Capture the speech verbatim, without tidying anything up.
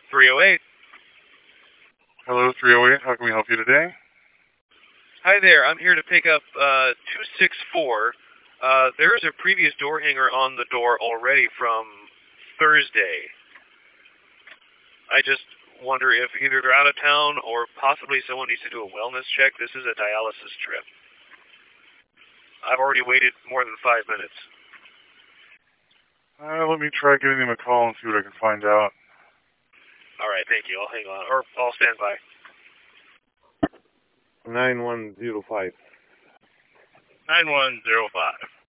three oh eight. Hello, three oh eight. How can we help you today? Hi there. I'm here to pick up uh, two six four. Uh, there is a previous door hanger on the door already from Thursday. I just wonder if either they're out of town or possibly someone needs to do a wellness check. This is a dialysis trip. I've already waited more than five minutes. Uh, let me try giving them a call and see what I can find out. All right, thank you. I'll hang on, or I'll stand by. nine one zero five. nine one zero five.